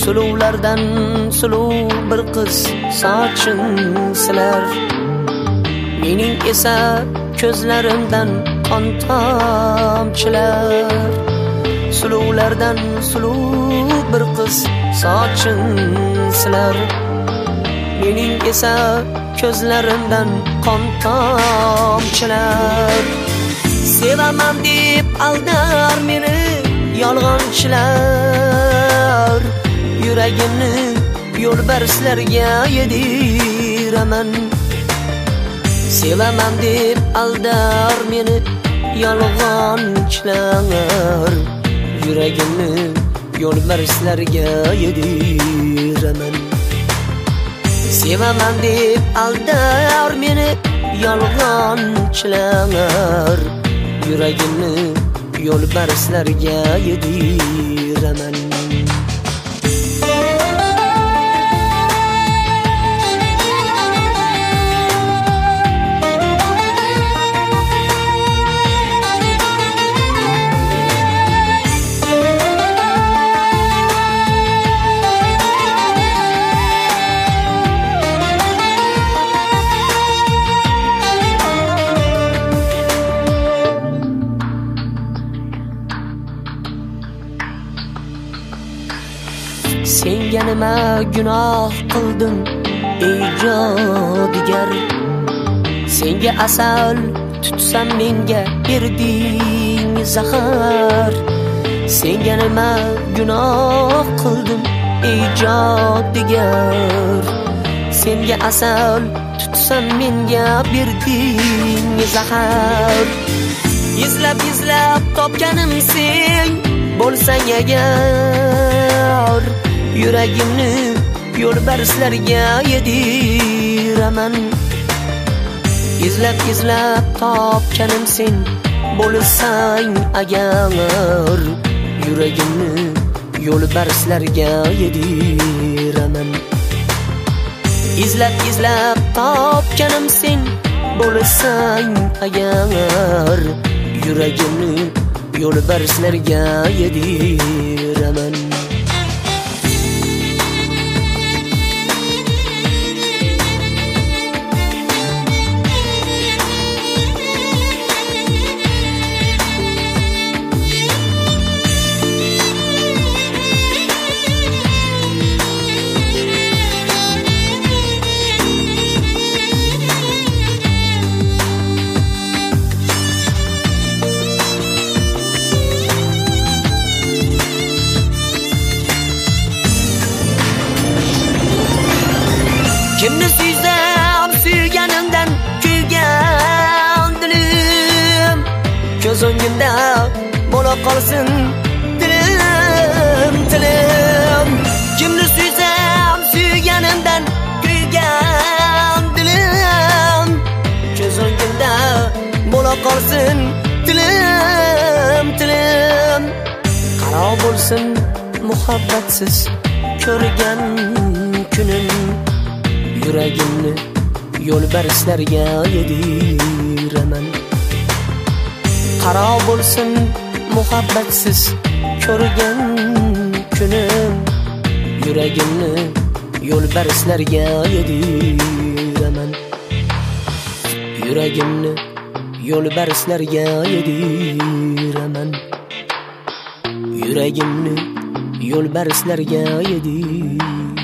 Suluvlardan suluv bir qiz soching silar. Mening esa ko'zlarimdan qon tomchilar. Suluvlardan suluv bir qiz soching silar. Mening esa ko'zlarimdan qon tomchilar. Sevaman deb aldar meni yolg'onchilar. Yuragimni yo'lbarslarga yediraman. Sevaman deb aldar meni yolg'onchilar. Yuragimni yo'lbarslarga yediraman. Sevaman deb aldar meni yolg'onchilar. Yuragimni yo'lbarslarga yediraman. Senga nima gunoh qildim ey jodigar? Senga asal tutsam menga berding zahar. Senga nima gunoh qildim ey jodigar? Senga asal tutsam menga berding zahar. Izlab topganim sen bo'lsang agar, yuragimni yo'lbarslarga yediraman. Izlab topganim sen bo'lsang agar, yuragimni yo'lbarslarga yediraman. Izlab topganim sen bo'lsang agar, yuragimni yo'lbarslarga yediraman. Kimni suysam suyganimdan kuygan dilim, ko'z o'ngimda bo'la qolsin dilim. Kimni suysam suyganimdan kuygan dilim, ko'z o'ngimda bo'la qolsin dilim. Qaro bo'lsin muhabbatsiz ko'rgan kunim, yuragimni yo'lbarslarga yediraman. Qaro bo'lsin muhabbatsiz ko'rgan kunim, yuragimni yo'lbarslarga yediraman. Yuragimni yo'lbarslarga yediraman. Yuragimni yo'lbarslarga yediraman.